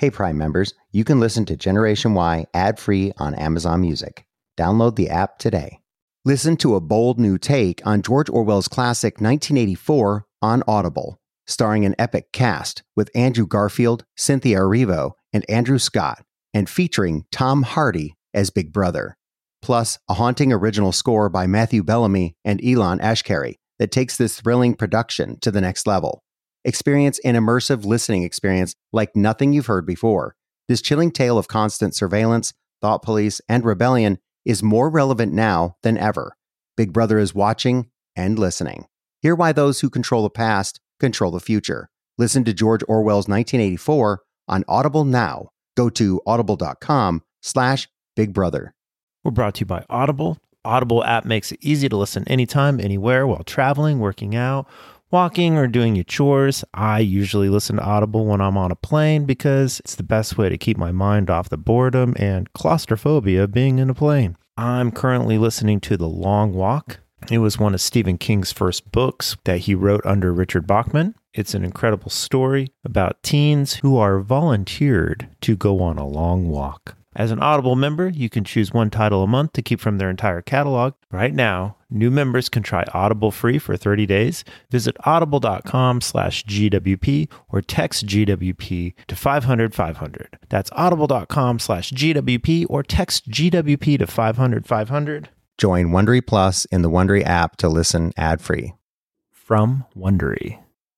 Hey Prime members, you can listen to Generation Y ad-free on Amazon Music. Download the app today. Listen to a bold new take on George Orwell's classic 1984 on Audible, starring an epic cast with Andrew Garfield, Cynthia Erivo, and Andrew Scott, and featuring Tom Hardy as Big Brother. Plus, a haunting original score by Matthew Bellamy and Elon Ashkari that takes this thrilling production to the next level. Experience an immersive listening experience like nothing you've heard before. This chilling tale of constant surveillance, thought police, and rebellion is more relevant now than ever. Big Brother is watching and listening. Hear why those who control the past control the future. Listen to George Orwell's 1984 on Audible now. Go to audible.com/Big Brother. We're brought to you by Audible. Audible app makes it easy to listen anytime, anywhere, while traveling, working out, walking, or doing your chores. I usually listen to Audible when I'm on a plane because it's the best way to keep my mind off the boredom and claustrophobia of being in a plane. I'm currently listening to The Long Walk. It was one of Stephen King's first books that he wrote under Richard Bachman. It's an incredible story about teens who are volunteered to go on a long walk. As an Audible member, you can choose one title a month to keep from their entire catalog. Right now, new members can try Audible free for 30 days. Visit audible.com/GWP or text GWP to 500-500. That's audible.com/GWP or text GWP to 500-500. Join Wondery Plus in the Wondery app to listen ad-free. From Wondery.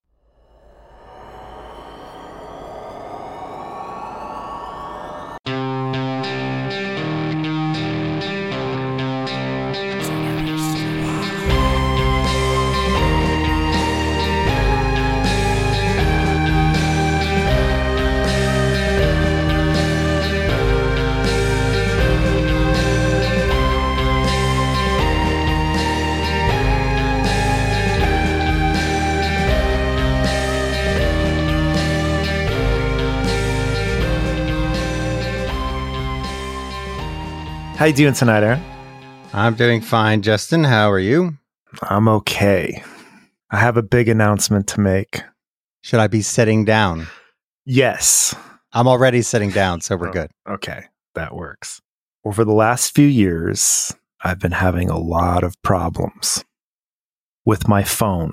How you doing tonight, Aaron? I'm doing fine, Justin. How are you? I'm okay. I have a big announcement to make. Should I be sitting down? Yes. I'm already sitting down, so we're good. Okay, that works. Over the last few years, I've been having a lot of problems with my phone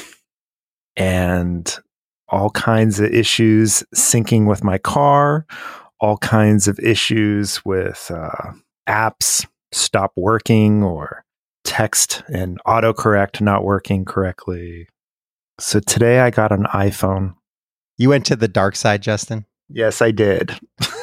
and all kinds of issues syncing with my car, all kinds of issues with apps stop working or text and autocorrect not working correctly. So today I got an iPhone. You went to the dark side, Justin? Yes, I did.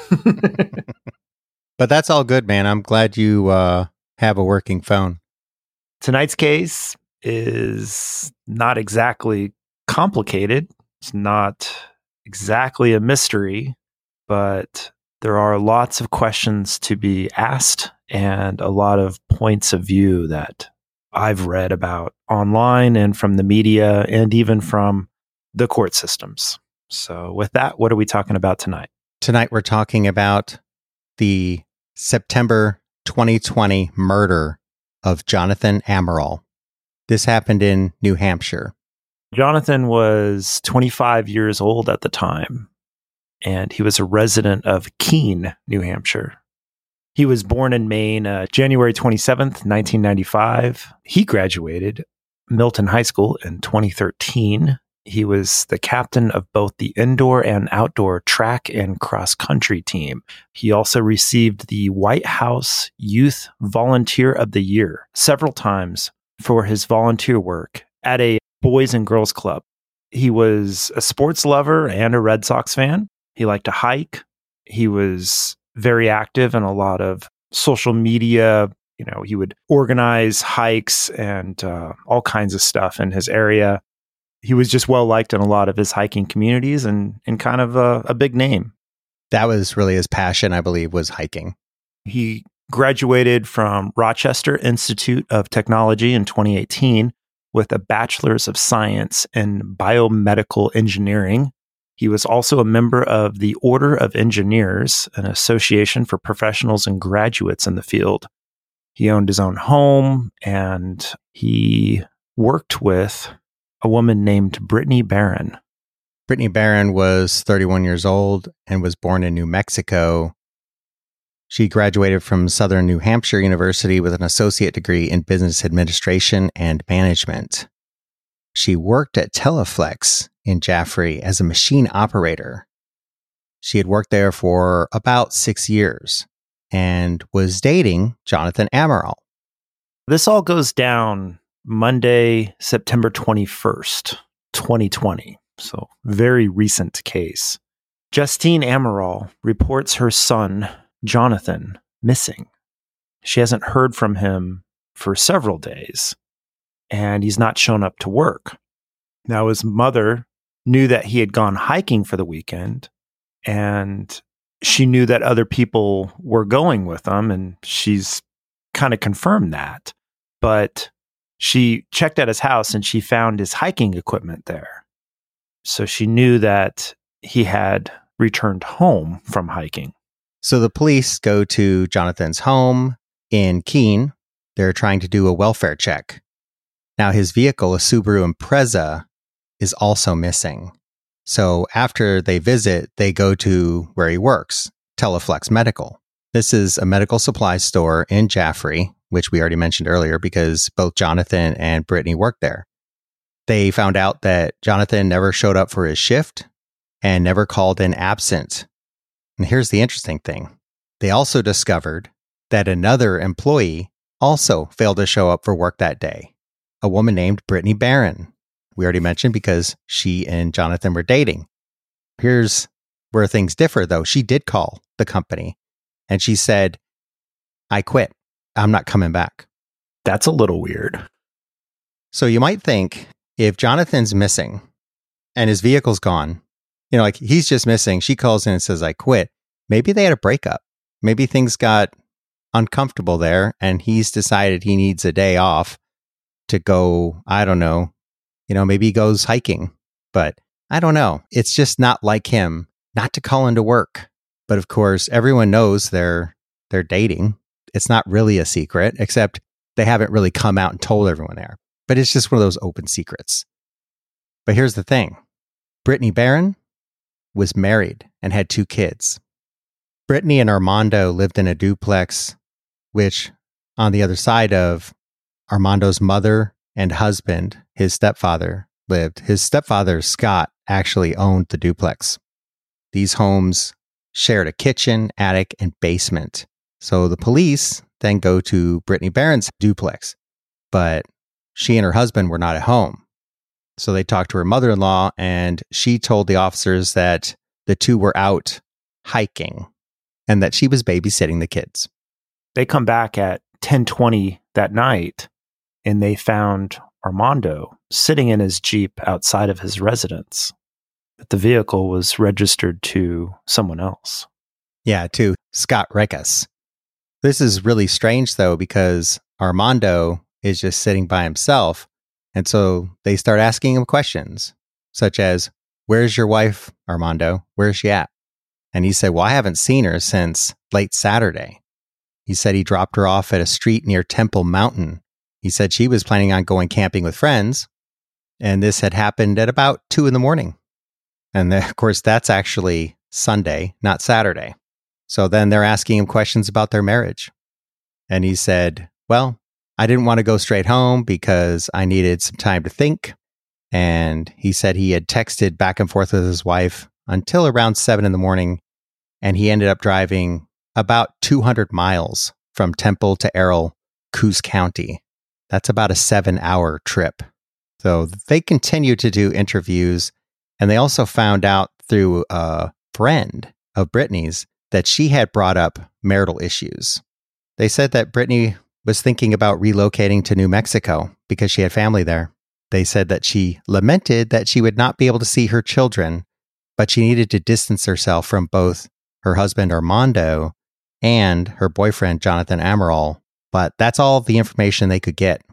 But that's all good, man. I'm glad you have a working phone. Tonight's case is not exactly complicated. It's not exactly a mystery, but there are lots of questions to be asked and a lot of points of view that I've read about online and from the media and even from the court systems. So with that, what are we talking about tonight? Tonight we're talking about the September 2020 murder of Jonathan Amaral. This happened in New Hampshire. Jonathan was 25 years old at the time, and he was a resident of Keene, New Hampshire. He was born in Maine, January 27th, 1995. He graduated Milton High School in 2013. He was the captain of both the indoor and outdoor track and cross-country team. He also received the White House Youth Volunteer of the Year several times for his volunteer work at a Boys and Girls Club. He was a sports lover and a Red Sox fan. He liked to hike. He was very active in a lot of social media. You know, he would organize hikes and all kinds of stuff in his area. He was just well liked in a lot of his hiking communities and kind of a big name. That was really his passion, I believe, was hiking. He graduated from Rochester Institute of Technology in 2018 with a Bachelor's of Science in Biomedical Engineering. He was also a member of the Order of Engineers, an association for professionals and graduates in the field. He owned his own home, and he worked with a woman named Brittany Barron. Brittany Barron was 31 years old and was born in New Mexico. She graduated from Southern New Hampshire University with an associate degree in business administration and management. She worked at Teleflex in Jaffrey as a machine operator. She had worked there for about 6 years and was dating Jonathan Amaral. This all goes down Monday, September 21st, 2020. So very recent case. Justine Amaral reports her son, Jonathan, missing. She hasn't heard from him for several days, and he's not shown up to work. Now, his mother knew that he had gone hiking for the weekend, and she knew that other people were going with him, and she's kind of confirmed that. But she checked at his house, and she found his hiking equipment there. So she knew that he had returned home from hiking. So the police go to Jonathan's home in Keene. They're trying to do a welfare check. Now, his vehicle, a Subaru Impreza, is also missing. So after they visit, they go to where he works, Teleflex Medical. This is a medical supply store in Jaffrey, which we already mentioned earlier because both Jonathan and Brittany worked there. They found out that Jonathan never showed up for his shift and never called in absent. And here's the interesting thing. They also discovered that another employee also failed to show up for work that day, a woman named Brittany Barron. We already mentioned because she and Jonathan were dating. Here's where things differ, though. She did call the company and she said, "I quit. I'm not coming back." That's a little weird. So you might think if Jonathan's missing and his vehicle's gone, like he's just missing, she calls in and says, "I quit." Maybe they had a breakup. Maybe things got uncomfortable there and he's decided he needs a day off to go, I don't know, maybe he goes hiking, but I don't know. It's just not like him not to call into work. But of course, everyone knows they're dating. It's not really a secret, except they haven't really come out and told everyone there. But it's just one of those open secrets. But here's the thing. Brittany Barron was married and had 2 kids. Brittany and Armando lived in a duplex, which on the other side of Armando's mother and husband, his stepfather, lived. His stepfather, Scott, actually owned the duplex. These homes shared a kitchen, attic, and basement. So the police then go to Brittany Barron's duplex, but she and her husband were not at home. So they talked to her mother-in-law, and she told the officers that the 2 were out hiking and that she was babysitting the kids. They come back at 10:20 that night, and they found Armando sitting in his Jeep outside of his residence. But the vehicle was registered to someone else. Yeah, to Scott Rekas. This is really strange, though, because Armando is just sitting by himself. And so they start asking him questions, such as, "Where's your wife, Armando? Where's she at?" And he said, "Well, I haven't seen her since late Saturday." He said he dropped her off at a street near Temple Mountain. He said she was planning on going camping with friends. And this had happened at about 2 a.m. And of course, that's actually Sunday, not Saturday. So then they're asking him questions about their marriage. And he said, "Well, I didn't want to go straight home because I needed some time to think." And he said he had texted back and forth with his wife until around 7 a.m. And he ended up driving about 200 miles from Temple to Errol, Coos County. That's about a 7-hour trip. So they continued to do interviews. And they also found out through a friend of Brittany's that she had brought up marital issues. They said that Brittany was thinking about relocating to New Mexico because she had family there. They said that she lamented that she would not be able to see her children, but she needed to distance herself from both her husband Armando and her boyfriend Jonathan Amaral. But that's all the information they could get.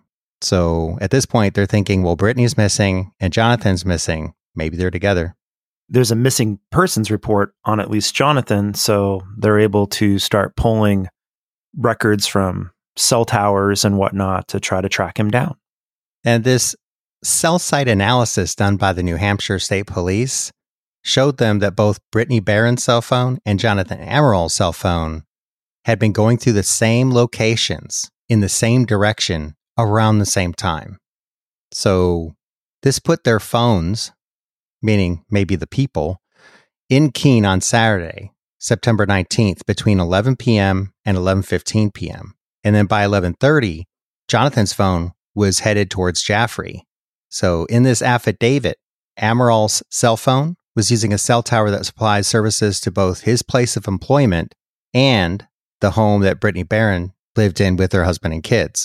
So at this point, they're thinking, well, Brittany's missing and Jonathan's missing. Maybe they're together. There's a missing persons report on at least Jonathan, so they're able to start pulling records from cell towers and whatnot to try to track him down. And this cell site analysis done by the New Hampshire State Police showed them that both Brittany Barron's cell phone and Jonathan Amaral's cell phone had been going through the same locations in the same direction around the same time. So this put their phones, meaning maybe the people, in Keene on Saturday, September 19th, between 11 p.m. and 11:15 p.m. And then by 11:30, Jonathan's phone was headed towards Jaffrey. So in this affidavit, Amaral's cell phone was using a cell tower that supplies services to both his place of employment and the home that Brittany Barron lived in with her husband and kids.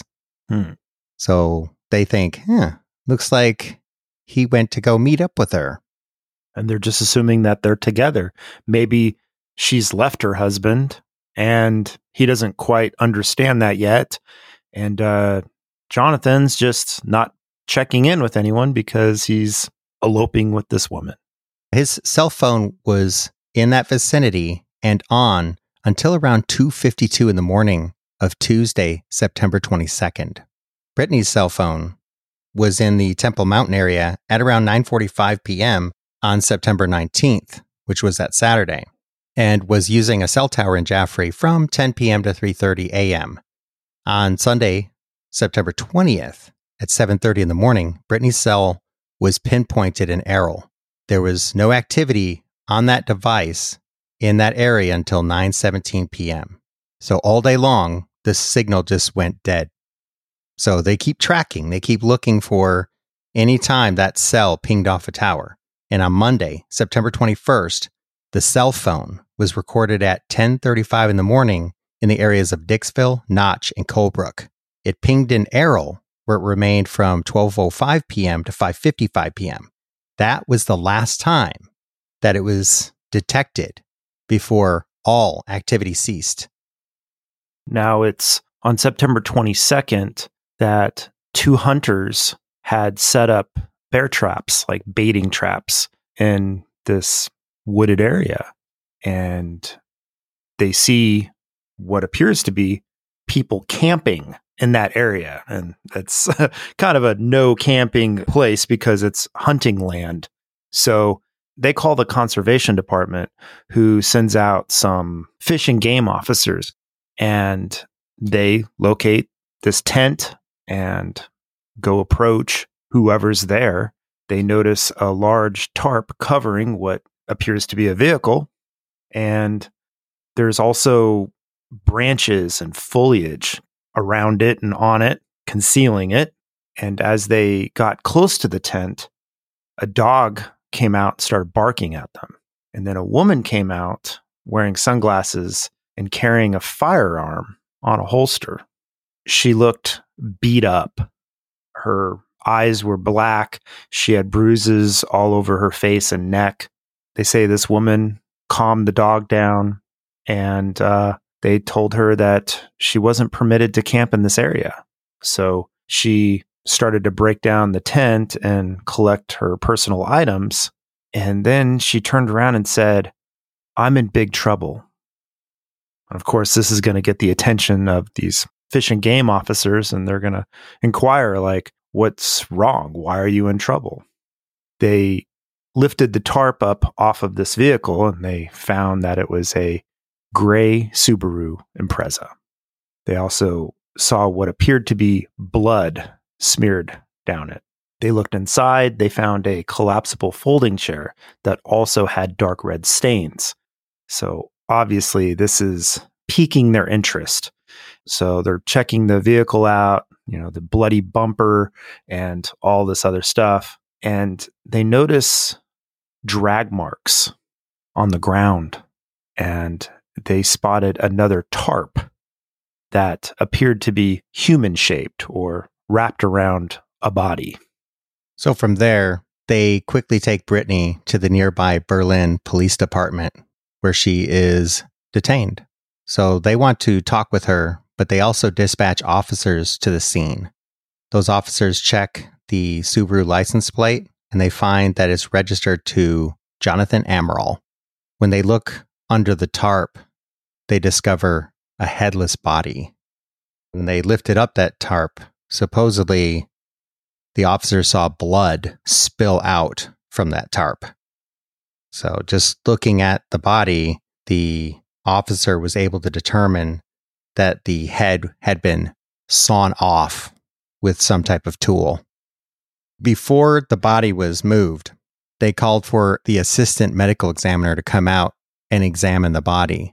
So they think, looks like he went to go meet up with her. And they're just assuming that they're together. Maybe she's left her husband and he doesn't quite understand that yet. And Jonathan's just not checking in with anyone because he's eloping with this woman. His cell phone was in that vicinity and on until around 2:52 in the morning of Tuesday, September 22nd. Brittany's cell phone was in the Temple Mountain area at around 9:45 p.m. on September 19th, which was that Saturday, and was using a cell tower in Jaffrey from 10 p.m. to 3:30 a.m. On Sunday, September 20th, at 7:30 in the morning, Brittany's cell was pinpointed in Errol. There was no activity on that device in that area until 9:17 p.m. So all day long, the signal just went dead. So they keep tracking. They keep looking for any time that cell pinged off a tower. And on Monday, September 21st, the cell phone was recorded at 10:35 in the morning in the areas of Dixville, Notch, and Colebrook. It pinged in Errol, where it remained from 12:05 p.m. to 5:55 p.m. That was the last time that it was detected before all activity ceased. Now it's on September 22nd that two hunters had set up bear traps, like baiting traps, in this wooded area. And they see what appears to be people camping in that area. And it's kind of a no camping place because it's hunting land. So they call the conservation department, who sends out some fish and game officers, and they locate this tent and go approach whoever's there. They notice a large tarp covering what appears to be a vehicle. And there's also branches and foliage around it and on it, concealing it. And as they got close to the tent, a dog came out and started barking at them. And then a woman came out wearing sunglasses and carrying a firearm on a holster. She looked beat up. Her eyes were black. She had bruises all over her face and neck. They say this woman calmed the dog down, and they told her that she wasn't permitted to camp in this area. So she started to break down the tent and collect her personal items. And then she turned around and said, "I'm in big trouble." And of course, this is going to get the attention of these fish and game officers, and they're going to inquire, like, what's wrong? Why are you in trouble? They lifted the tarp up off of this vehicle, and they found that it was a gray Subaru Impreza. They also saw what appeared to be blood smeared down it. They looked inside. They found a collapsible folding chair that also had dark red stains. So obviously, this is piquing their interest. So they're checking the vehicle out, the bloody bumper and all this other stuff. And they notice drag marks on the ground. And they spotted another tarp that appeared to be human-shaped or wrapped around a body. So from there, they quickly take Brittany to the nearby Berlin Police Department, where she is detained. So they want to talk with her, but they also dispatch officers to the scene. Those officers check the Subaru license plate, and they find that it's registered to Jonathan Amaral. When they look under the tarp, they discover a headless body. When they lifted up that tarp, supposedly the officers saw blood spill out from that tarp. So just looking at the body, the officer was able to determine that the head had been sawn off with some type of tool. Before the body was moved, they called for the assistant medical examiner to come out and examine the body.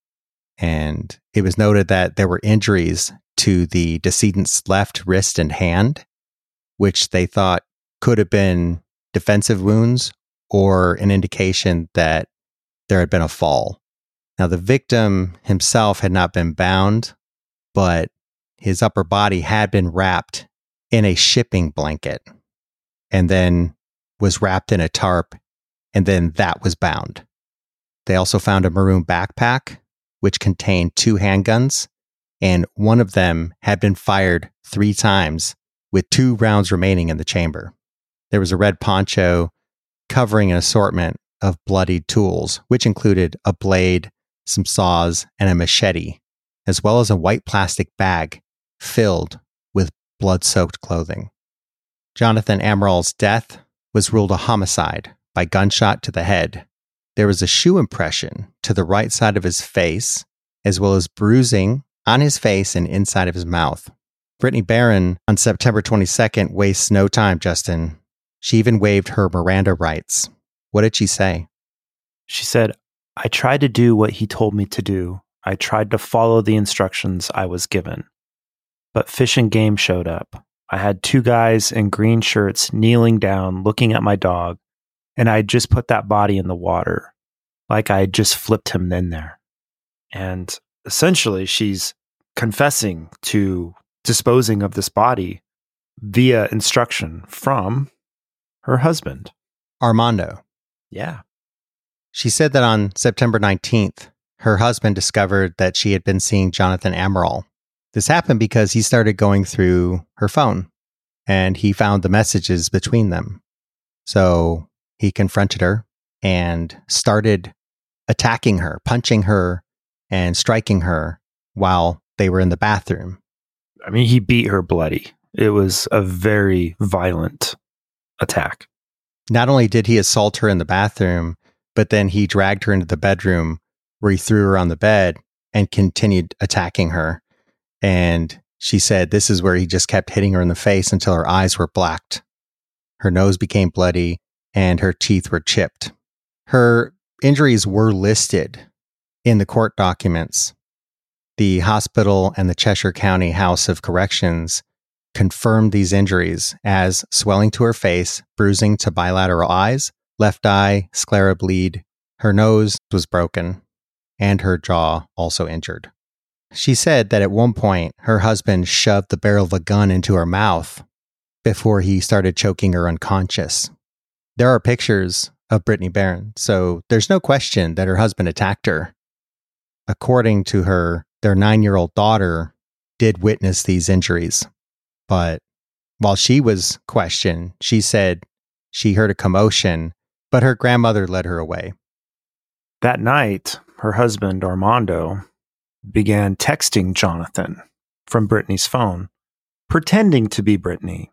And it was noted that there were injuries to the decedent's left wrist and hand, which they thought could have been defensive wounds or an indication that there had been a fall. Now, the victim himself had not been bound, but his upper body had been wrapped in a shipping blanket and then was wrapped in a tarp, and then that was bound. They also found a maroon backpack, which contained 2 handguns, and one of them had been fired 3 times with 2 rounds remaining in the chamber. There was a red poncho covering an assortment of bloodied tools, which included a blade, some saws, and a machete, as well as a white plastic bag filled with blood-soaked clothing. Jonathan Amaril's death was ruled a homicide by gunshot to the head. There was a shoe impression to the right side of his face, as well as bruising on his face and inside of his mouth. Brittany Barron, on September 22nd, wastes no time, Justin. She even waived her Miranda rights. What did she say? She said, "I tried to do what he told me to do. I tried to follow the instructions I was given. But Fish and Game showed up. I had 2 guys in green shirts kneeling down, looking at my dog, and I had just put that body in the water, like I had just flipped him in there." And essentially, she's confessing to disposing of this body via instruction from her husband, Armando. Yeah. She said that on September 19th, her husband discovered that she had been seeing Jonathan Amaral. This happened because he started going through her phone and he found the messages between them. So he confronted her and started attacking her, punching her and striking her while they were in the bathroom. I mean, he beat her bloody. It was a very violent attack. Not only did he assault her in the bathroom, but then he dragged her into the bedroom where he threw her on the bed and continued attacking her. And she said this is where he just kept hitting her in the face until her eyes were blacked. Her nose became bloody and her teeth were chipped. Her injuries were listed in the court documents. The hospital and the Cheshire County House of Corrections confirmed these injuries as swelling to her face, bruising to bilateral eyes, left eye, sclera bleed. Her nose was broken and her jaw also injured. She said that at one point, her husband shoved the barrel of a gun into her mouth before he started choking her unconscious. There are pictures of Brittany Barron, so there's no question that her husband attacked her. According to her, their 9-year-old daughter did witness these injuries. But while she was questioned, she said she heard a commotion, but her grandmother led her away. That night, her husband, Armando, began texting Jonathan from Brittany's phone, pretending to be Brittany.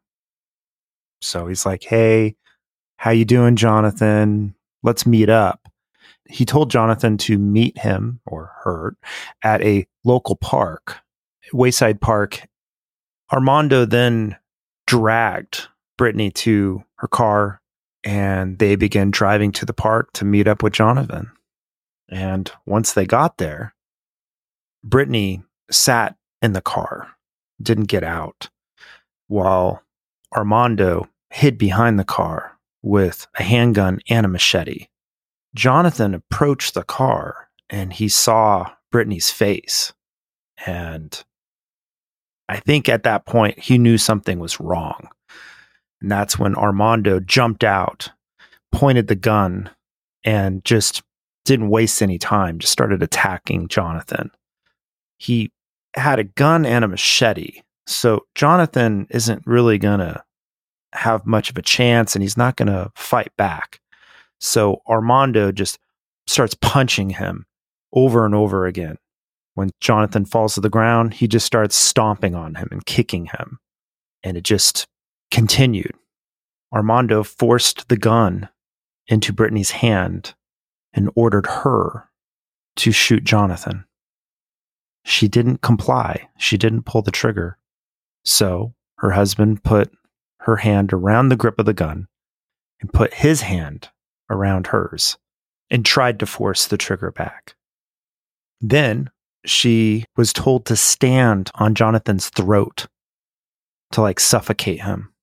So he's like, "Hey, how you doing, Jonathan? Let's meet up." He told Jonathan to meet him, or her, at a local park, Wayside Park. Armando then dragged Brittany to her car, and they began driving to the park to meet up with Jonathan. And once they got there, Brittany sat in the car, didn't get out, while Armando hid behind the car with a handgun and a machete. Jonathan approached the car and he saw Brittany's face. And I think at that point he knew something was wrong. And that's when Armando jumped out, pointed the gun, and just didn't waste any time, just started attacking Jonathan. He had a gun and a machete. So Jonathan isn't really going to have much of a chance and he's not going to fight back. So Armando just starts punching him over and over again. When Jonathan falls to the ground, he just starts stomping on him and kicking him. And it just continued. Armando forced the gun into Brittany's hand and ordered her to shoot Jonathan. She didn't comply. She didn't pull the trigger. So her husband put her hand around the grip of the gun and put his hand around hers and tried to force the trigger back. Then she was told to stand on Jonathan's throat to suffocate him.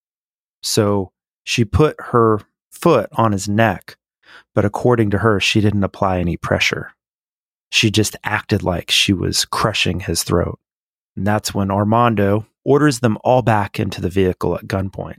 So she put her foot on his neck, but according to her, she didn't apply any pressure. She just acted like she was crushing his throat. And that's when Armando orders them all back into the vehicle at gunpoint.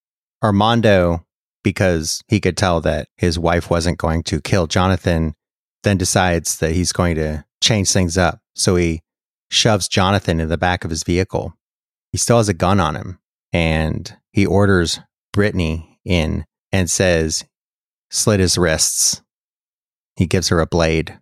Armando, because he could tell that his wife wasn't going to kill Jonathan, then decides that he's going to change things up. So he shoves Jonathan in the back of his vehicle. He still has a gun on him, and he orders Brittany in and says, slit his wrists. He gives her a blade.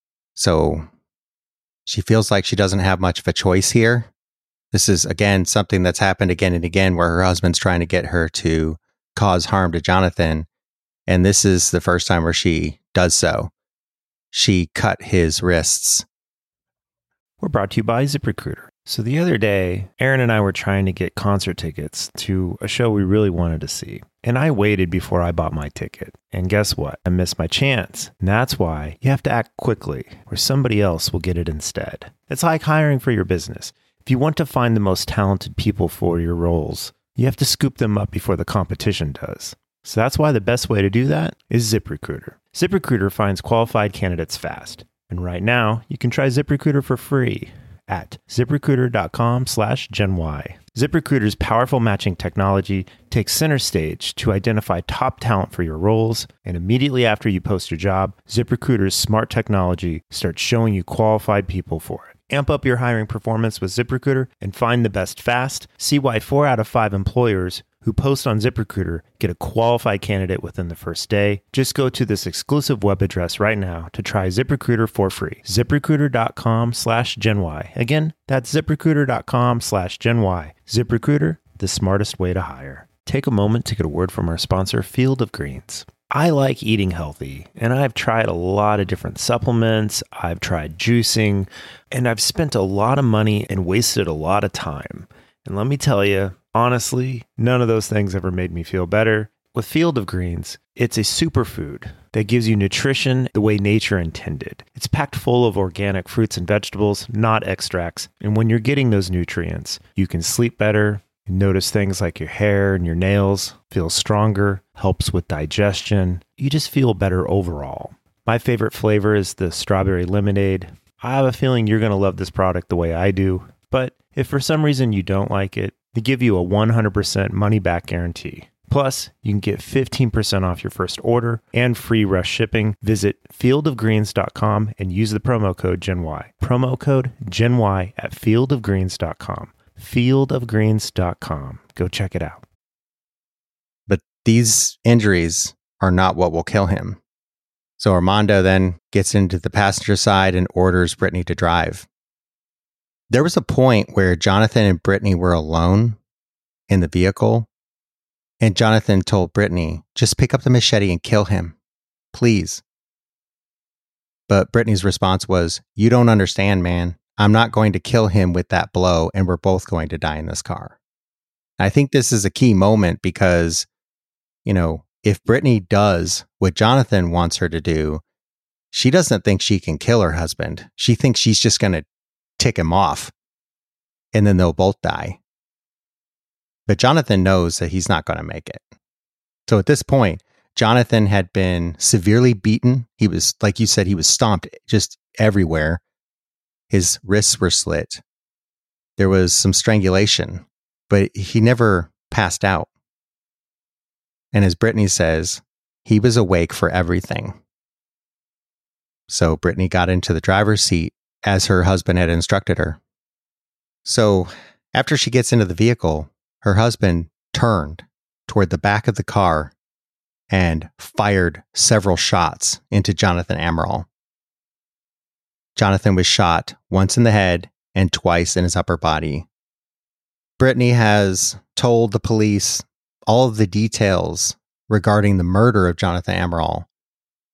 So she feels like she doesn't have much of a choice here. This is, again, something that's happened again and again where her husband's trying to get her to cause harm to Jonathan. And this is the first time where she does so. She cut his wrists. We're brought to you by ZipRecruiter. So the other day, Aaron and I were trying to get concert tickets to a show we really wanted to see. And I waited before I bought my ticket. And guess what? I missed my chance. And that's why you have to act quickly, or somebody else will get it instead. It's like hiring for your business. If you want to find the most talented people for your roles, you have to scoop them up before the competition does. So that's why the best way to do that is ZipRecruiter. ZipRecruiter finds qualified candidates fast. And right now, you can try ZipRecruiter for free at ZipRecruiter.com/GenY. ZipRecruiter's powerful matching technology takes center stage to identify top talent for your roles, and immediately after you post your job, ZipRecruiter's smart technology starts showing you qualified people for it. Amp up your hiring performance with ZipRecruiter and find the best fast. See why 4 out of 5 employers who post on ZipRecruiter get a qualified candidate within the first day. Just go to this exclusive web address right now to try ZipRecruiter for free. ZipRecruiter.com/GenY. Again, that's ZipRecruiter.com/GenY. ZipRecruiter, the smartest way to hire. Take a moment to get a word from our sponsor, Field of Greens. I like eating healthy, and I've tried a lot of different supplements. I've tried juicing, and I've spent a lot of money and wasted a lot of time. And let me tell you, honestly, none of those things ever made me feel better. With Field of Greens, it's a superfood that gives you nutrition the way nature intended. It's packed full of organic fruits and vegetables, not extracts. And when you're getting those nutrients, you can sleep better. Notice things like your hair and your nails feel stronger, helps with digestion. You just feel better overall. My favorite flavor is the strawberry lemonade. I have a feeling you're going to love this product the way I do. But if for some reason you don't like it, they give you a 100% money-back guarantee. Plus, you can get 15% off your first order and free rush shipping. Visit fieldofgreens.com and use the promo code GenY. Promo code GenY at fieldofgreens.com. fieldofgreens.com. Go check it out. But these injuries are not what will kill him. So Armando then gets into the passenger side and orders Brittany to drive. There was a point where Jonathan and Brittany were alone in the vehicle, and Jonathan told Brittany, just pick up the machete and kill him, please. But Brittany's response was, you don't understand, man. I'm not going to kill him with that blow, and we're both going to die in this car. I think this is a key moment because, if Brittany does what Jonathan wants her to do, she doesn't think she can kill her husband. She thinks she's just going to tick him off, and then they'll both die. But Jonathan knows that he's not going to make it. So at this point, Jonathan had been severely beaten. He was, like you said, he was stomped just everywhere. His wrists were slit. There was some strangulation, but he never passed out. And as Brittany says, he was awake for everything. So Brittany got into the driver's seat as her husband had instructed her. So after she gets into the vehicle, her husband turned toward the back of the car and fired several shots into Jonathan Amaral. Jonathan was shot once in the head and twice in his upper body. Brittany has told the police all of the details regarding the murder of Jonathan Amaral.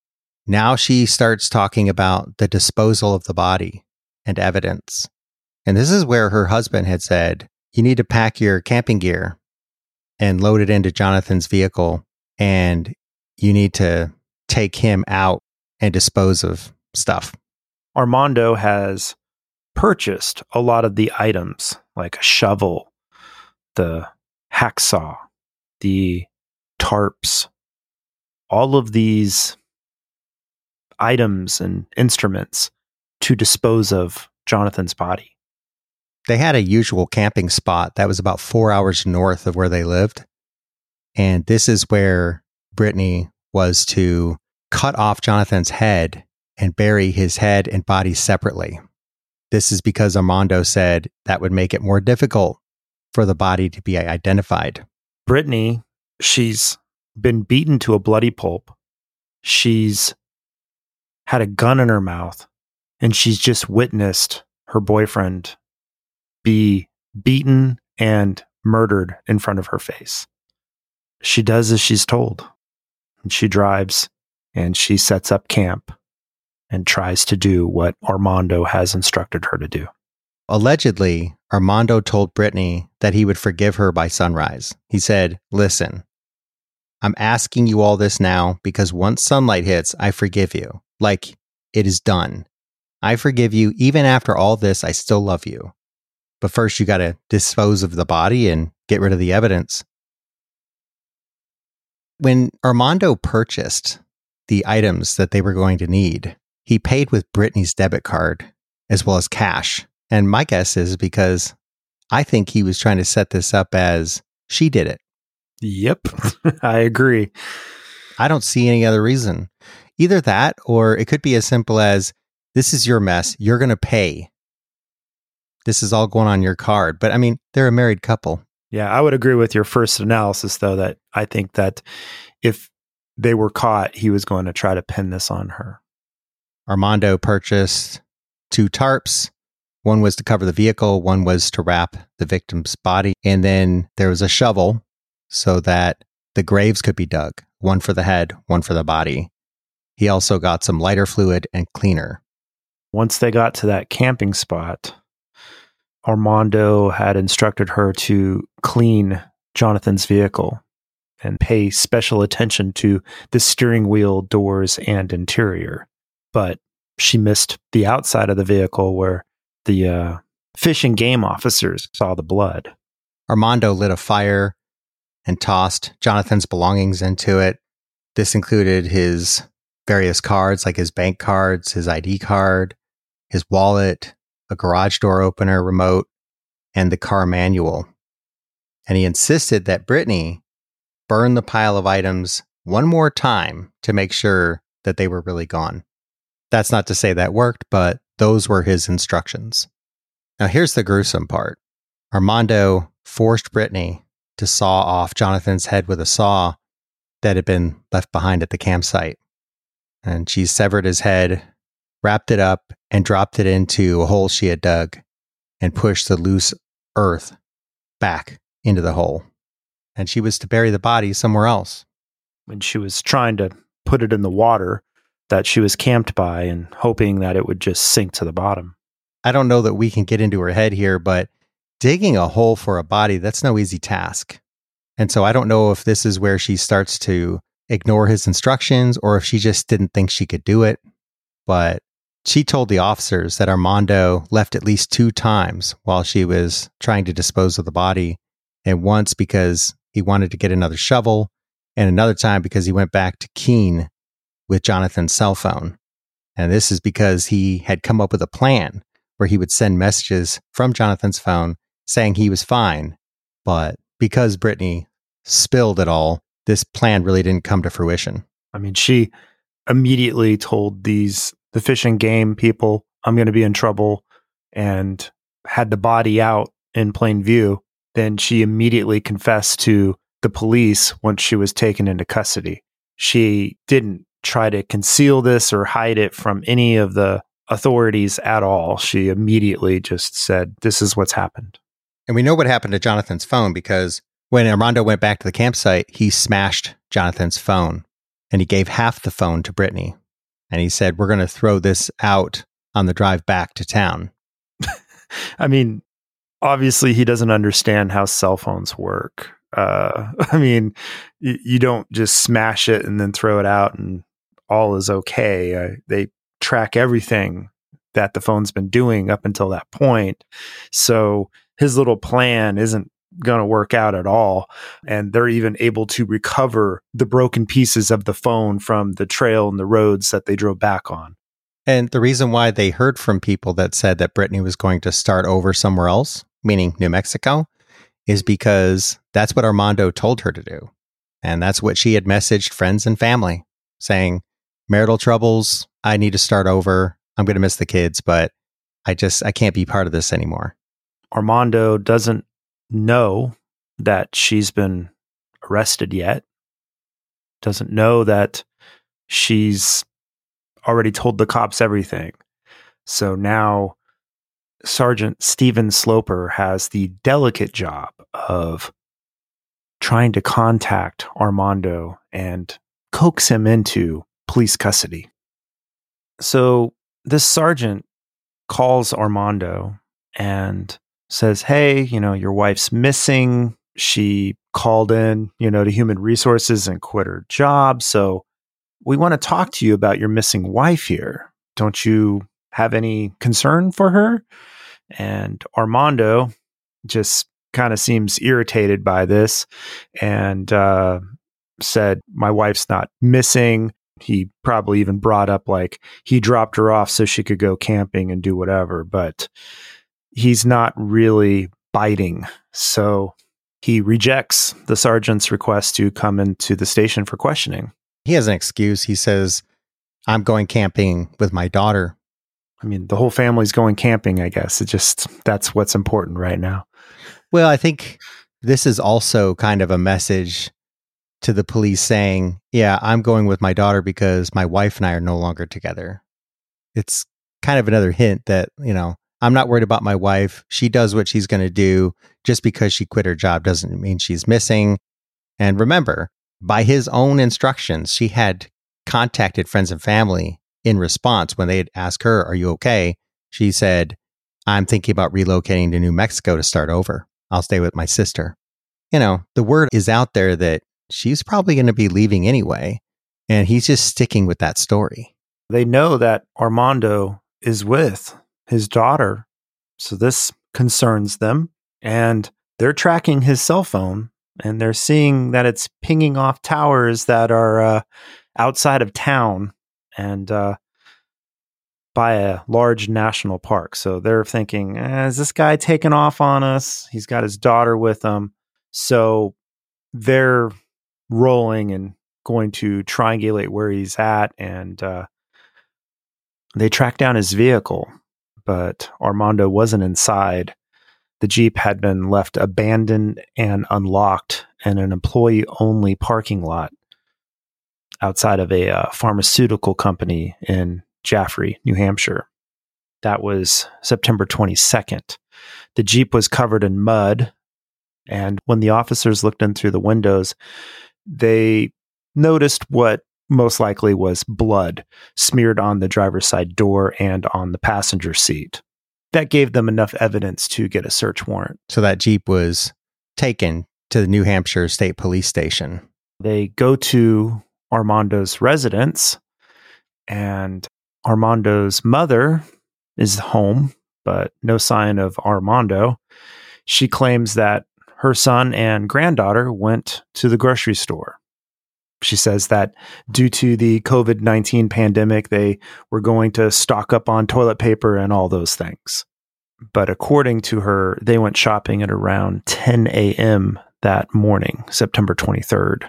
Now she starts talking about the disposal of the body and evidence. And this is where her husband had said, you need to pack your camping gear and load it into Jonathan's vehicle, and you need to take him out and dispose of stuff. Armando has purchased a lot of the items, like a shovel, the hacksaw, the tarps, all of these items and instruments to dispose of Jonathan's body. They had a usual camping spot that was about 4 hours north of where they lived. And this is where Brittany was to cut off Jonathan's head and bury his head and body separately. This is because Armando said that would make it more difficult for the body to be identified. Brittany, she's been beaten to a bloody pulp. She's had a gun in her mouth, and she's just witnessed her boyfriend be beaten and murdered in front of her face. She does as she's told. And she drives and she sets up camp and tries to do what Armando has instructed her to do. Allegedly, Armando told Brittany that he would forgive her by sunrise. He said, listen, I'm asking you all this now because once sunlight hits, I forgive you. Like, it is done. I forgive you. Even after all this, I still love you. But first, you got to dispose of the body and get rid of the evidence. When Armando purchased the items that they were going to need, he paid with Brittany's debit card as well as cash. And my guess is because I think he was trying to set this up as she did it. Yep, I agree. I don't see any other reason. Either that, or it could be as simple as, this is your mess, you're going to pay. This is all going on your card. But I mean, they're a married couple. Yeah, I would agree with your first analysis, though, that I think that if they were caught, he was going to try to pin this on her. Armando purchased 2 tarps. One was to cover the vehicle, one was to wrap the victim's body. And then there was a shovel so that the graves could be dug, one for the head, one for the body. He also got some lighter fluid and cleaner. Once they got to that camping spot, Armando had instructed her to clean Jonathan's vehicle and pay special attention to the steering wheel, doors, and interior. But she missed the outside of the vehicle where the fish and game officers saw the blood. Armando lit a fire and tossed Jonathan's belongings into it. This included his various cards, like his bank cards, his ID card, his wallet, a garage door opener remote, and the car manual. And he insisted that Brittany burn the pile of items one more time to make sure that they were really gone. That's not to say that worked, but those were his instructions. Now here's the gruesome part. Armando forced Brittany to saw off Jonathan's head with a saw that had been left behind at the campsite. And she severed his head, wrapped it up, and dropped it into a hole she had dug and pushed the loose earth back into the hole. And she was to bury the body somewhere else. When she was trying to put it in the water that she was camped by and hoping that it would just sink to the bottom. I don't know that we can get into her head here, but digging a hole for a body, that's no easy task. And so I don't know if this is where she starts to ignore his instructions or if she just didn't think she could do it. But she told the officers that Armando left at least 2 times while she was trying to dispose of the body. And once because he wanted to get another shovel, and another time because he went back to Keene with Jonathan's cell phone. And this is because he had come up with a plan where he would send messages from Jonathan's phone saying he was fine. But because Brittany spilled it all, this plan really didn't come to fruition. I mean, she immediately told the fish and game people, I'm going to be in trouble, and had the body out in plain view. Then she immediately confessed to the police once she was taken into custody. She didn't try to conceal this or hide it from any of the authorities at all. She immediately just said, this is what's happened. And we know what happened to Jonathan's phone because when Armando went back to the campsite, he smashed Jonathan's phone and he gave half the phone to Brittany. And he said, we're going to throw this out on the drive back to town. I mean, obviously he doesn't understand how cell phones work. I mean, you don't just smash it and then throw it out and all is okay. They track everything that the phone's been doing up until that point. So his little plan isn't going to work out at all. And they're even able to recover the broken pieces of the phone from the trail and the roads that they drove back on. And the reason why they heard from people that said that Brittany was going to start over somewhere else, meaning New Mexico, is because that's what Armando told her to do. And that's what she had messaged friends and family, saying, marital troubles, I need to start over. I'm going to miss the kids, but I can't be part of this anymore. Armando doesn't know that she's been arrested yet. Doesn't know that she's already told the cops everything. So now Sergeant Stephen Sloper has the delicate job of trying to contact Armando and coax him into police custody. So this sergeant calls Armando and says, hey, your wife's missing. She called in, to Human Resources and quit her job. So we want to talk to you about your missing wife here. Don't you have any concern for her? And Armando just kind of seems irritated by this and said, my wife's not missing. He probably even brought up like he dropped her off so she could go camping and do whatever, but he's not really biting. So he rejects the sergeant's request to come into the station for questioning. He has an excuse. He says, I'm going camping with my daughter. I mean, the whole family's going camping, I guess. That's what's important right now. Well, I think this is also kind of a message to the police saying, yeah, I'm going with my daughter because my wife and I are no longer together. It's kind of another hint that, I'm not worried about my wife. She does what she's going to do. Just because she quit her job doesn't mean she's missing. And remember, by his own instructions, she had contacted friends and family in response when they had asked her, are you okay? She said, I'm thinking about relocating to New Mexico to start over. I'll stay with my sister. The word is out there that she's probably going to be leaving anyway. And he's just sticking with that story. They know that Armando is with his daughter. So this concerns them. And they're tracking his cell phone. And they're seeing that it's pinging off towers that are outside of town and by a large national park. So they're thinking, is this guy taking off on us? He's got his daughter with him. So they're rolling and going to triangulate where he's at. And they track down his vehicle, but Armando wasn't inside. The Jeep had been left abandoned and unlocked in an employee-only parking lot outside of a pharmaceutical company in Jaffrey, New Hampshire. That was September 22nd. The Jeep was covered in mud, and when the officers looked in through the windows, they noticed what most likely was blood smeared on the driver's side door and on the passenger seat. That gave them enough evidence to get a search warrant. So that Jeep was taken to the New Hampshire State Police Station. They go to Armando's residence, and Armando's mother is home, but no sign of Armando. She claims that her son and granddaughter went to the grocery store. She says that due to the COVID-19 pandemic, they were going to stock up on toilet paper and all those things. But according to her, they went shopping at around 10 a.m. that morning, September 23rd.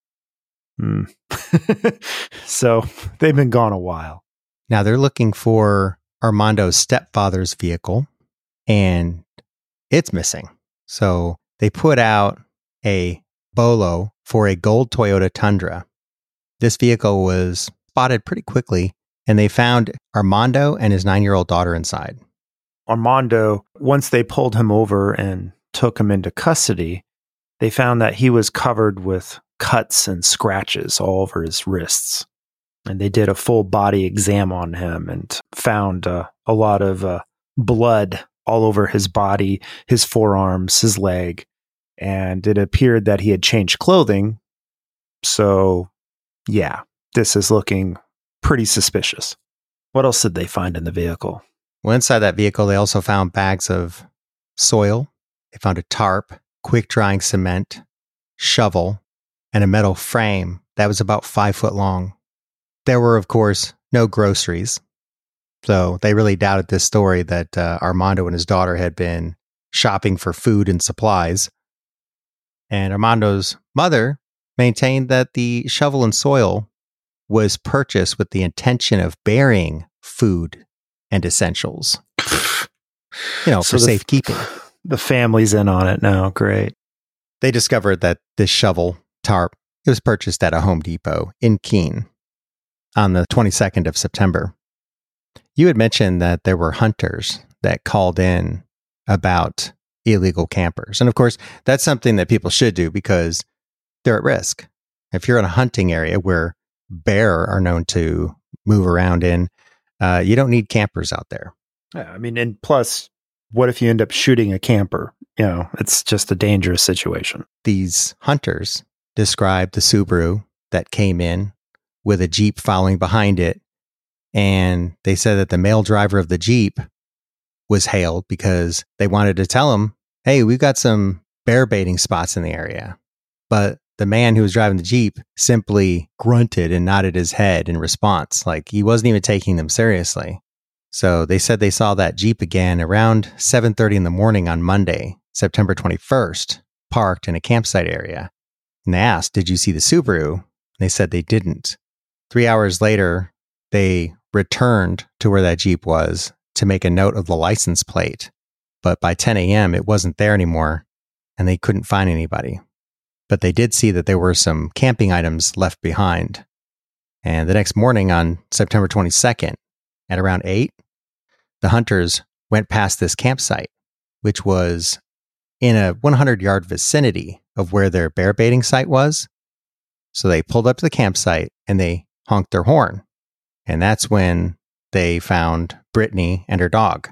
So they've been gone a while. Now they're looking for Armando's stepfather's vehicle, and it's missing. So they put out a bolo for a gold Toyota Tundra. This vehicle was spotted pretty quickly, and they found Armando and his 9-year-old daughter inside. Armando, once they pulled him over and took him into custody, they found that he was covered with cuts and scratches all over his wrists. And they did a full body exam on him and found a lot of blood all over his body, his forearms, his leg. And it appeared that he had changed clothing. So, yeah, this is looking pretty suspicious. What else did they find in the vehicle? Well, inside that vehicle, they also found bags of soil. They found a tarp, quick-drying cement, shovel, and a metal frame that was about 5 foot long. There were, of course, no groceries. So they really doubted this story that Armando and his daughter had been shopping for food and supplies. And Armando's mother maintained that the shovel and soil was purchased with the intention of burying food and essentials. For safekeeping. The family's in on it now. Great. They discovered that this shovel tarp, it was purchased at a Home Depot in Keene on the 22nd of September. You had mentioned that there were hunters that called in about illegal campers. And of course, that's something that people should do because they're at risk. If you're in a hunting area where bear are known to move around in, you don't need campers out there. Yeah, I mean, and plus, what if you end up shooting a camper? It's just a dangerous situation. These hunters described the Subaru that came in with a Jeep following behind it. And they said that the male driver of the Jeep was hailed because they wanted to tell him, hey, we've got some bear baiting spots in the area. But the man who was driving the Jeep simply grunted and nodded his head in response, like he wasn't even taking them seriously. So they said they saw that Jeep again around 7:30 in the morning on Monday, September 21st, parked in a campsite area. And they asked, did you see the Subaru? And they said they didn't. 3 hours later, they returned to where that Jeep was to make a note of the license plate. But by 10 a.m., it wasn't there anymore, and they couldn't find anybody. But they did see that there were some camping items left behind. And the next morning on September 22nd, at around 8, the hunters went past this campsite, which was in a 100-yard vicinity of where their bear baiting site was. So they pulled up to the campsite and they honked their horn. And that's when they found Brittany and her dog.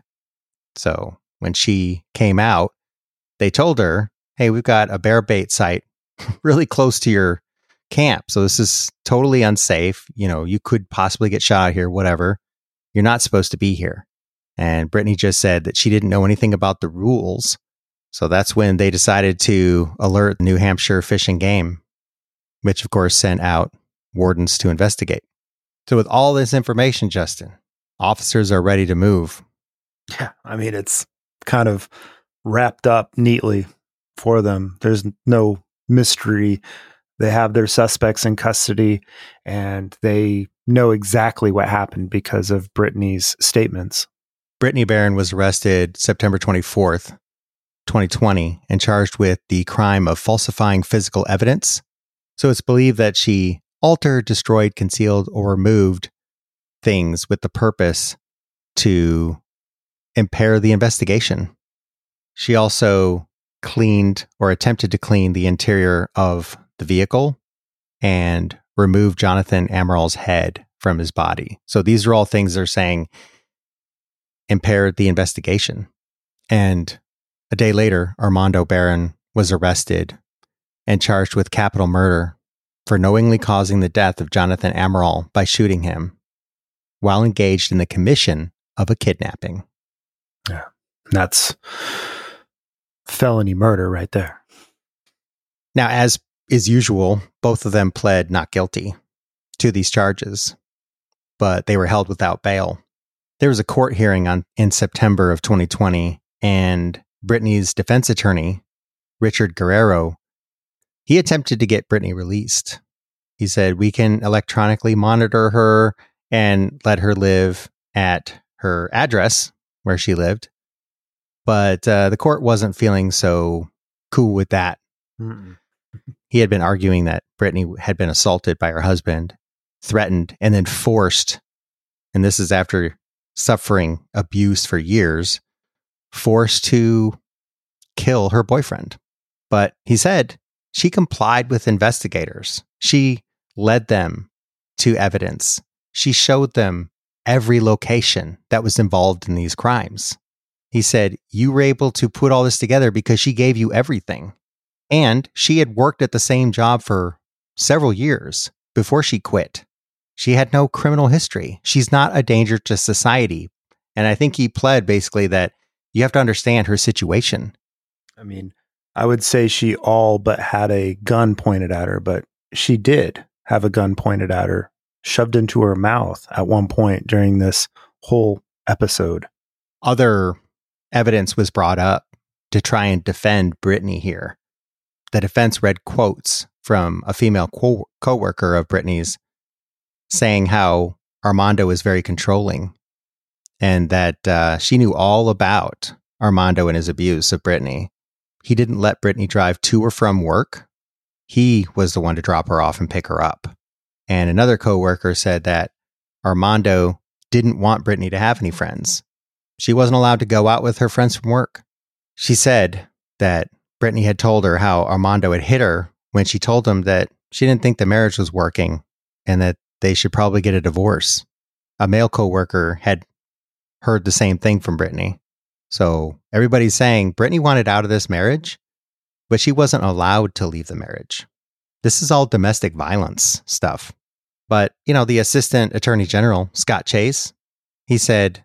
So when she came out, they told her, hey, we've got a bear bait site really close to your camp. So this is totally unsafe. You could possibly get shot here, whatever. You're not supposed to be here. And Brittany just said that she didn't know anything about the rules. So that's when they decided to alert New Hampshire Fish and Game, which of course sent out wardens to investigate. So with all this information, Justin, officers are ready to move. Yeah, I mean, it's kind of wrapped up neatly for them. There's no mystery. They have their suspects in custody and they know exactly what happened because of Brittany's statements. Brittany Barron was arrested September 24th, 2020, and charged with the crime of falsifying physical evidence. So it's believed that she altered, destroyed, concealed, or removed things with the purpose to impair the investigation. She also cleaned or attempted to clean the interior of the vehicle and remove Jonathan Amaral's head from his body. So these are all things they're saying impaired the investigation. And a day later, Armando Barron was arrested and charged with capital murder for knowingly causing the death of Jonathan Amaral by shooting him while engaged in the commission of a kidnapping. Yeah, that's felony murder right there. Now, as is usual, both of them pled not guilty to these charges, but they were held without bail. There was a court hearing in September of 2020, and Brittany's defense attorney, Richard Guerrero, he attempted to get Brittany released. He said, we can electronically monitor her and let her live at her address where she lived. But the court wasn't feeling so cool with that. Mm-mm. He had been arguing that Brittany had been assaulted by her husband, threatened, and then forced, and this is after suffering abuse for years, forced to kill her boyfriend. But he said she complied with investigators. She led them to evidence. She showed them every location that was involved in these crimes. He said, you were able to put all this together because she gave you everything. And she had worked at the same job for several years before she quit. She had no criminal history. She's not a danger to society. And I think he pled basically that you have to understand her situation. I mean, I would say she all but had a gun pointed at her, but she did have a gun pointed at her, shoved into her mouth at one point during this whole episode. Other evidence was brought up to try and defend Brittany here. The defense read quotes from a female co-worker of Brittany's saying how Armando is very controlling and that she knew all about Armando and his abuse of Brittany. He didn't let Brittany drive to or from work. He was the one to drop her off and pick her up. And another coworker said that Armando didn't want Brittany to have any friends. She wasn't allowed to go out with her friends from work. She said that Brittany had told her how Armando had hit her when she told him that she didn't think the marriage was working and that they should probably get a divorce. A male coworker had heard the same thing from Brittany. So everybody's saying Brittany wanted out of this marriage, but she wasn't allowed to leave the marriage. This is all domestic violence stuff. But, the Assistant Attorney General, Scott Chase, he said,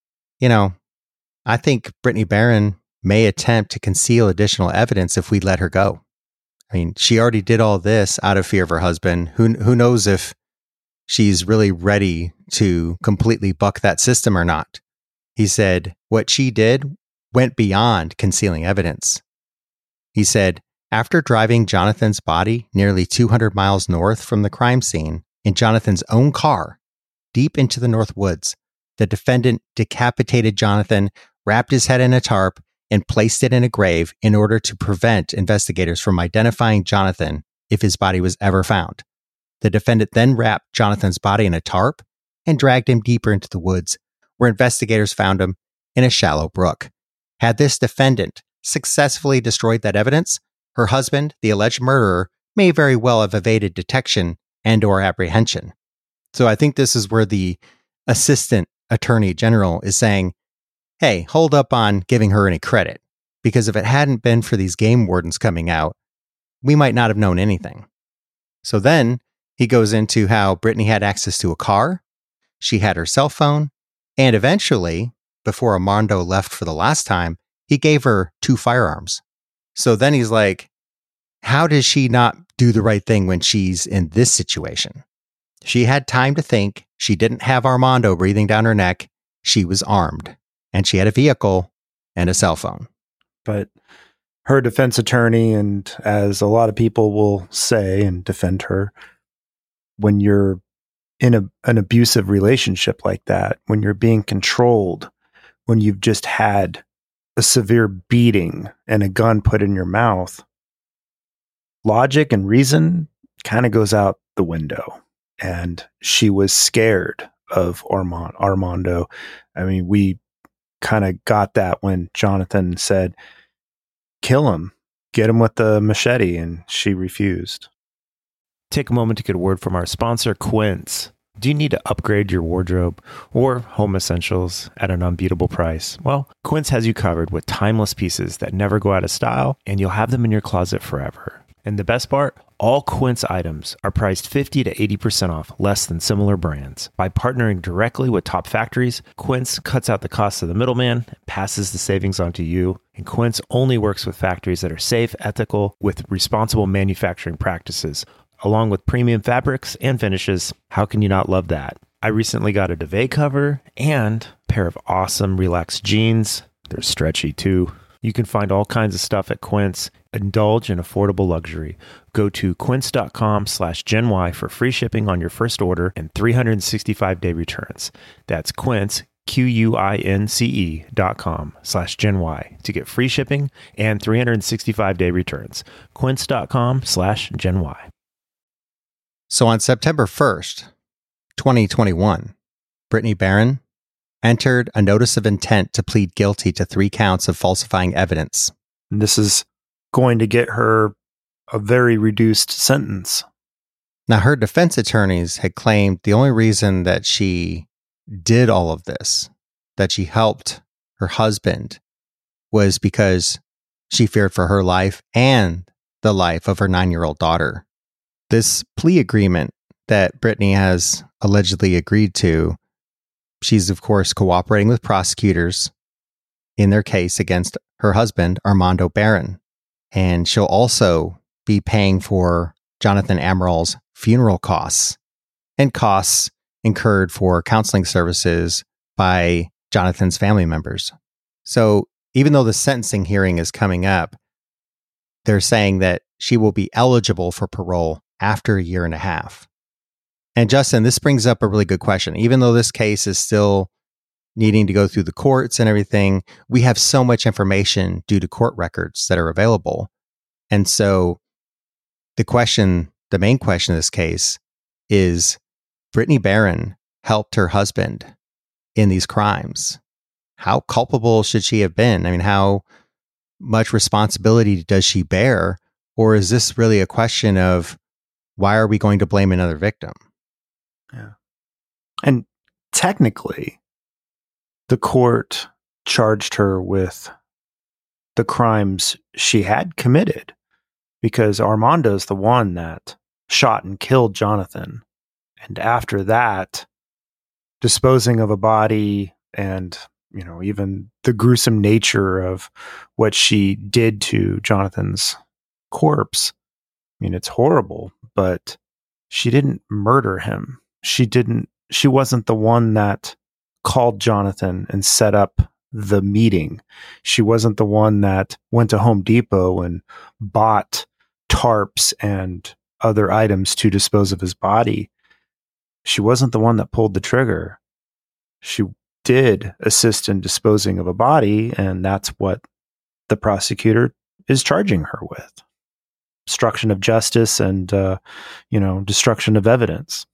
I think Brittany Barron may attempt to conceal additional evidence if we let her go. I mean, she already did all this out of fear of her husband. Who knows if she's really ready to completely buck that system or not. He said what she did went beyond concealing evidence. He said, after driving Jonathan's body nearly 200 miles north from the crime scene in Jonathan's own car, deep into the North Woods, the defendant decapitated Jonathan, wrapped his head in a tarp, and placed it in a grave in order to prevent investigators from identifying Jonathan if his body was ever found. The defendant then wrapped Jonathan's body in a tarp and dragged him deeper into the woods, where investigators found him in a shallow brook. Had this defendant successfully destroyed that evidence, her husband, the alleged murderer, may very well have evaded detection and/or apprehension. So I think this is where the Assistant Attorney General is saying, hey, hold up on giving her any credit, because if it hadn't been for these game wardens coming out, we might not have known anything. So then he goes into how Brittany had access to a car, she had her cell phone, and eventually, before Armando left for the last time, he gave her 2 firearms. So then he's like, how does she not do the right thing when she's in this situation? She had time to think. She didn't have Armando breathing down her neck. She was armed, and she had a vehicle and a cell phone. But her defense attorney, and as a lot of people will say and defend her, when you're in an abusive relationship like that, when you're being controlled, when you've just had a severe beating and a gun put in your mouth, logic and reason kind of goes out the window. And she was scared of Armando. I mean, we kind of got that when Jonathan said, kill him, get him with the machete, and she refused. Take a moment to get a word from our sponsor, Quince. Do you need to upgrade your wardrobe or home essentials at an unbeatable price? Well, Quince has you covered with timeless pieces that never go out of style, and you'll have them in your closet forever. And the best part? All Quince items are priced 50 to 80% off less than similar brands. By partnering directly with top factories, Quince cuts out the cost of the middleman, passes the savings on to you, and Quince only works with factories that are safe, ethical, with responsible manufacturing practices, along with premium fabrics and finishes. How can you not love that? I recently got a duvet cover and a pair of awesome relaxed jeans. They're stretchy too. You can find all kinds of stuff at Quince. Indulge in affordable luxury. Go to quince.com/GenY for free shipping on your first order and 365-day returns. That's Quince, QUINCE.com/GenY to get free shipping and 365-day returns. Quince.com/GenY. So on September 1st, 2021, Brittany Barron entered a notice of intent to plead guilty to 3 counts of falsifying evidence. And this is going to get her a very reduced sentence. Now, her defense attorneys had claimed the only reason that she did all of this, that she helped her husband, was because she feared for her life and the life of her 9-year-old daughter. This plea agreement that Brittany has allegedly agreed to, she's, of course, cooperating with prosecutors in their case against her husband, Armando Barron. And she'll also be paying for Jonathan Amaril's funeral costs and costs incurred for counseling services by Jonathan's family members. So even though the sentencing hearing is coming up, they're saying that she will be eligible for parole after a year and a half. And Justin, this brings up a really good question. Even though this case is still needing to go through the courts and everything, we have so much information due to court records that are available. And so the main question in this case is, Brittany Barron helped her husband in these crimes. How culpable should she have been? I mean, how much responsibility does she bear? Or is this really a question of, why are we going to blame another victim? Yeah. And technically, the court charged her with the crimes she had committed, because Armando's the one that shot and killed Jonathan. And after that, disposing of a body and, even the gruesome nature of what she did to Jonathan's corpse. I mean, it's horrible, but she didn't murder him. She wasn't the one that called Jonathan and set up the meeting. She wasn't the one that went to Home Depot and bought tarps and other items to dispose of his body. She wasn't the one that pulled the trigger. She did assist in disposing of a body, and that's what the prosecutor is charging her with. Obstruction of justice and, destruction of evidence.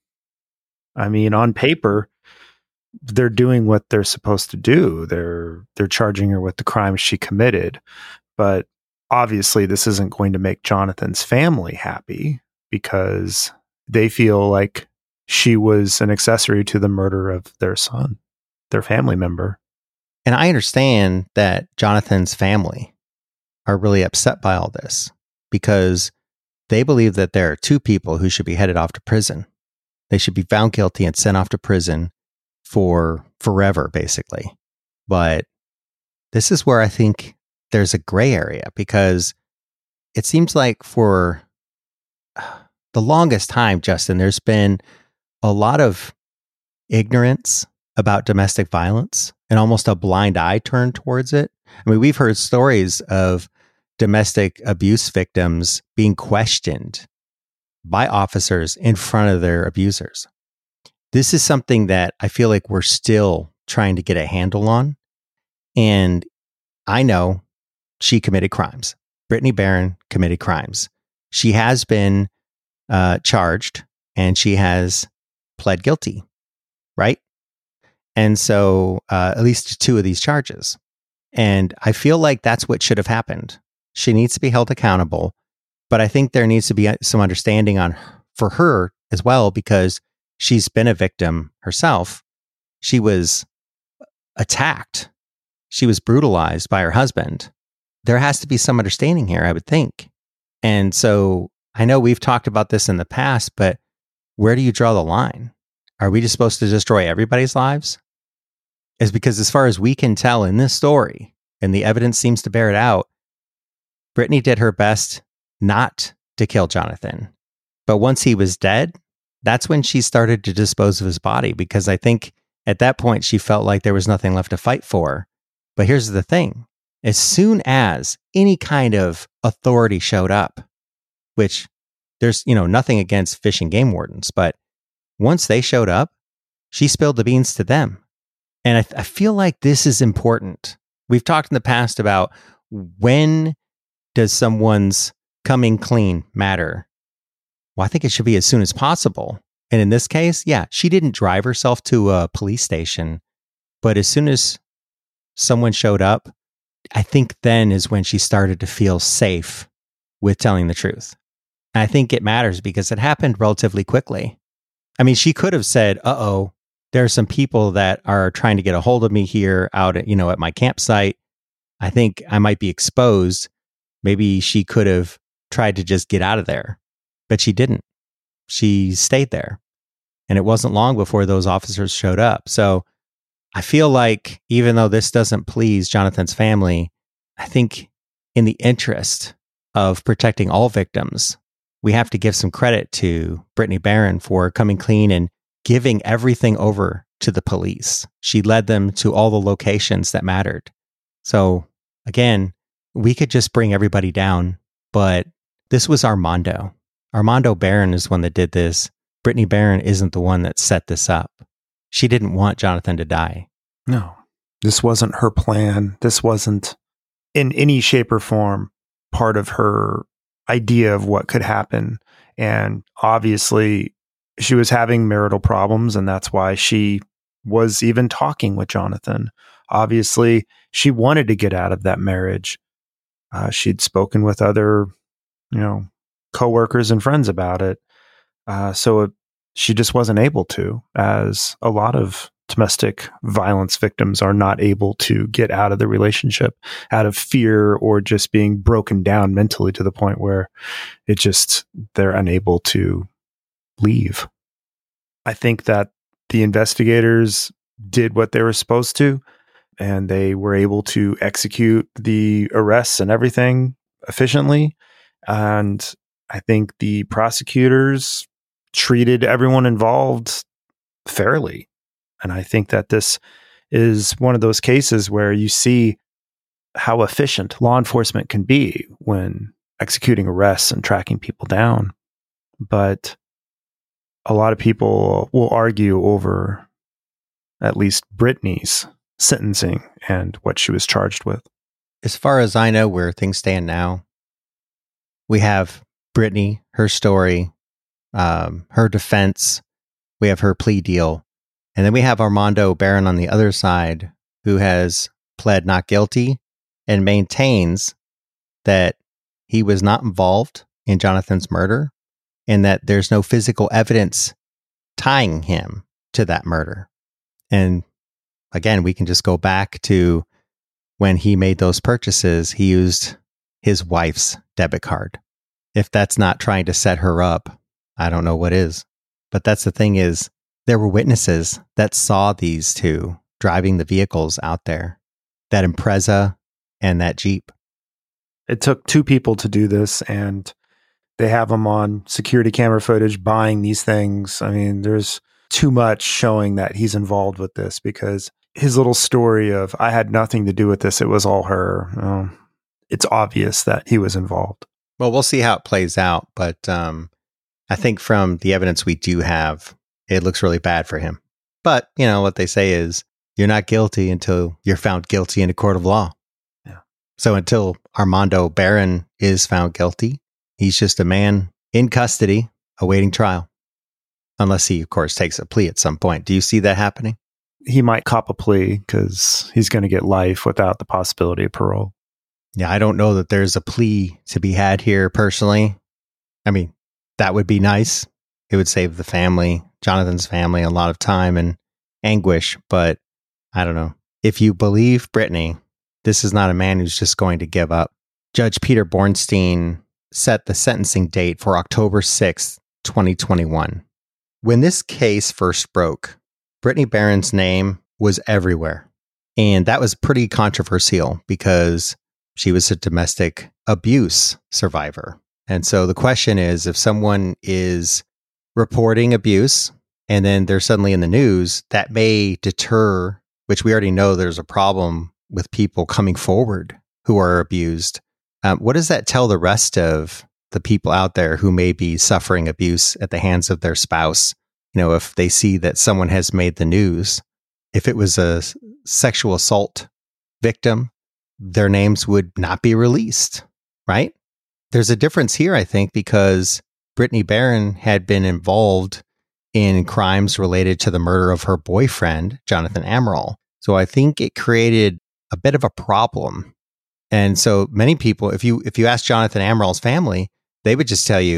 I mean, on paper, they're doing what they're supposed to do. They're charging her with the crimes she committed. But obviously, this isn't going to make Jonathan's family happy, because they feel like she was an accessory to the murder of their son, their family member. And I understand that Jonathan's family are really upset by all this, because they believe that there are two people who should be headed off to prison. They should be found guilty and sent off to prison for forever, basically. But this is where I think there's a gray area, because it seems like for the longest time, Justin, there's been a lot of ignorance about domestic violence and almost a blind eye turned towards it. I mean, we've heard stories of domestic abuse victims being questioned by officers in front of their abusers. This is something that I feel like we're still trying to get a handle on. And I know she committed crimes. Brittany Barron committed crimes. She has been charged, and she has pled guilty, right? And so at least two of these charges. And I feel like that's what should have happened. She needs to be held accountable, but I think there needs to be some understanding for her as well, because she's been a victim herself. She was attacked. She was brutalized by her husband. There has to be some understanding here, I would think. And so I know we've talked about this in the past, but where do you draw the line? Are we just supposed to destroy everybody's lives? Is because as far as we can tell in this story, and the evidence seems to bear it out, Brittany did her best not to kill Jonathan. But once he was dead, that's when she started to dispose of his body, because I think at that point she felt like there was nothing left to fight for. But here's the thing. As soon as any kind of authority showed up, which there's, nothing against fish and game wardens, but once they showed up, she spilled the beans to them. And I feel like this is important. We've talked in the past about, when does someone's coming clean matter? Well, I think it should be as soon as possible. And in this case, yeah, she didn't drive herself to a police station, but as soon as someone showed up, I think then is when she started to feel safe with telling the truth. And I think it matters because it happened relatively quickly. I mean, she could have said, uh-oh, there are some people that are trying to get a hold of me here out at, at my campsite. I think I might be exposed. Maybe she could have tried to just get out of there, but she didn't. She stayed there. And it wasn't long before those officers showed up. So I feel like even though this doesn't please Jonathan's family, I think in the interest of protecting all victims, we have to give some credit to Brittany Barron for coming clean and giving everything over to the police. She led them to all the locations that mattered. So again, we could just bring everybody down, but this was Armando. Armando Barron is the one that did this. Brittany Barron isn't the one that set this up. She didn't want Jonathan to die. No, this wasn't her plan. This wasn't in any shape or form part of her idea of what could happen. And obviously she was having marital problems, and that's why she was even talking with Jonathan. Obviously she wanted to get out of that marriage. She'd spoken with other, coworkers and friends about it. She just wasn't able to, as a lot of domestic violence victims are not able to get out of the relationship out of fear or just being broken down mentally to the point where they're unable to leave. I think that the investigators did what they were supposed to, and they were able to execute the arrests and everything efficiently. And I think the prosecutors treated everyone involved fairly. And I think that this is one of those cases where you see how efficient law enforcement can be when executing arrests and tracking people down. But a lot of people will argue over at least Brittany's sentencing and what she was charged with. As far as I know, where things stand now, we have Brittany, her story, her defense, we have her plea deal, and then we have Armando Barron on the other side, who has pled not guilty and maintains that he was not involved in Jonathan's murder and that there's no physical evidence tying him to that murder. And again, we can just go back to when he made those purchases, he used his wife's debit card. If that's not trying to set her up, I don't know what is. But that's the thing is, there were witnesses that saw these two driving the vehicles out there, that Impreza and that Jeep. It took two people to do this, and they have them on security camera footage buying these things. I mean, there's too much showing that he's involved with this, because his little story of, I had nothing to do with this, it was all her. It's obvious that he was involved. Well, we'll see how it plays out. But I think from the evidence we do have, it looks really bad for him. But, what they say is, you're not guilty until you're found guilty in a court of law. Yeah. So until Armando Barron is found guilty, he's just a man in custody awaiting trial. Unless he, of course, takes a plea at some point. Do you see that happening? He might cop a plea because he's going to get life without the possibility of parole. Yeah, I don't know that there's a plea to be had here personally. I mean, that would be nice. It would save the family, Jonathan's family, a lot of time and anguish. But I don't know. If you believe Brittany, this is not a man who's just going to give up. Judge Peter Bornstein set the sentencing date for October 6th, 2021. When this case first broke, Brittany Barron's name was everywhere. And that was pretty controversial because she was a domestic abuse survivor. And so the question is, if someone is reporting abuse and then they're suddenly in the news, that may deter, which we already know there's a problem with people coming forward who are abused. What does that tell the rest of the people out there who may be suffering abuse at the hands of their spouse? If they see that someone has made the news, if it was a sexual assault victim, their names would not be released, right? There's a difference here, I think, because Brittany Barron had been involved in crimes related to the murder of her boyfriend, Jonathan Amaral. So I think it created a bit of a problem. And so many people, if you ask Jonathan Amaral's family, they would just tell you,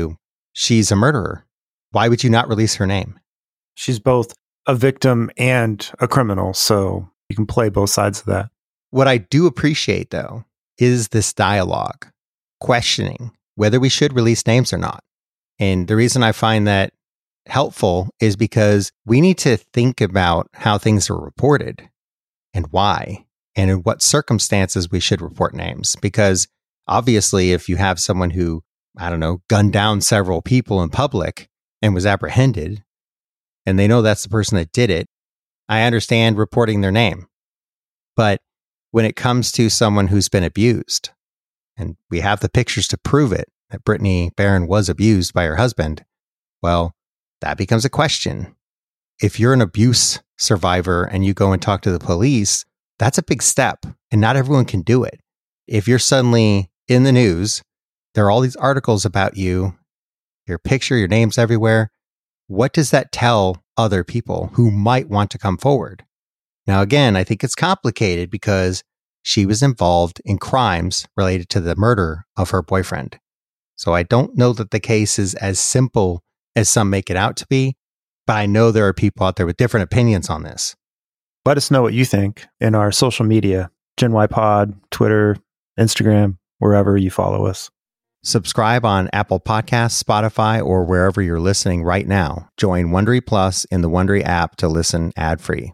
she's a murderer. Why would you not release her name? She's both a victim and a criminal, so you can play both sides of that. What I do appreciate, though, is this dialogue, questioning whether we should release names or not. And the reason I find that helpful is because we need to think about how things are reported and why, and in what circumstances we should report names. Because obviously, if you have someone who, gunned down several people in public and was apprehended, and they know that's the person that did it, I understand reporting their name. But when it comes to someone who's been abused, and we have the pictures to prove it, that Brittany Barron was abused by her husband, well, that becomes a question. If you're an abuse survivor and you go and talk to the police, that's a big step, and not everyone can do it. If you're suddenly in the news, there are all these articles about you, your picture, your name's everywhere. What does that tell other people who might want to come forward? Now, again, I think it's complicated because she was involved in crimes related to the murder of her boyfriend. So I don't know that the case is as simple as some make it out to be, but I know there are people out there with different opinions on this. Let us know what you think in our social media, Gen Y Pod, Twitter, Instagram, wherever you follow us. Subscribe on Apple Podcasts, Spotify, or wherever you're listening right now. Join Wondery Plus in the Wondery app to listen ad-free.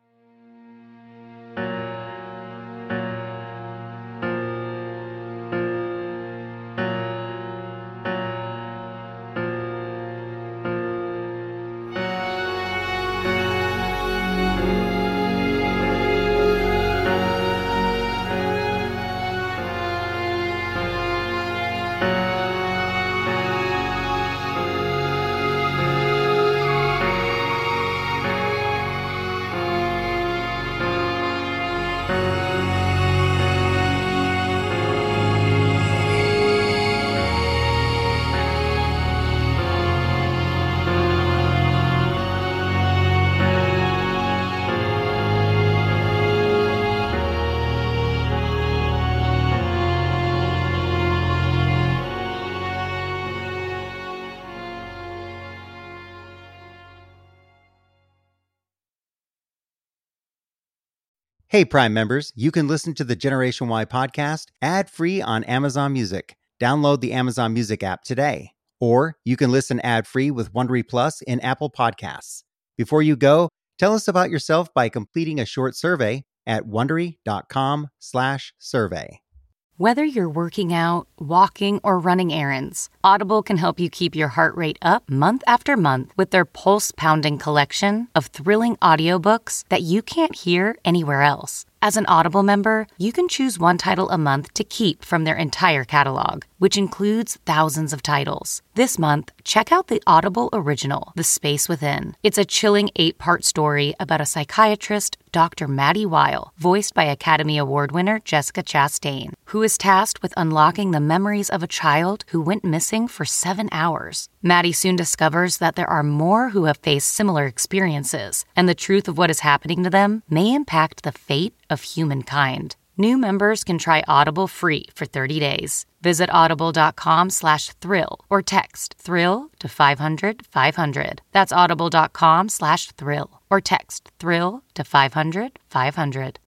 Hey, Prime members, you can listen to the Generation Y podcast ad-free on Amazon Music. Download the Amazon Music app today. Or you can listen ad-free with Wondery Plus in Apple Podcasts. Before you go, tell us about yourself by completing a short survey at Wondery.com/survey. Whether you're working out, walking, or running errands, Audible can help you keep your heart rate up month after month with their pulse-pounding collection of thrilling audiobooks that you can't hear anywhere else. As an Audible member, you can choose one title a month to keep from their entire catalog, which includes thousands of titles. This month, check out the Audible original, The Space Within. It's a chilling 8-part story about a psychiatrist, Dr. Maddie Weil, voiced by Academy Award winner Jessica Chastain, who is tasked with unlocking the memories of a child who went missing for 7 hours. Maddie soon discovers that there are more who have faced similar experiences, and the truth of what is happening to them may impact the fate of humankind. New members can try Audible free for 30 days. Visit audible.com/thrill or text thrill to 500-500. That's audible.com/thrill or text thrill to 500-500.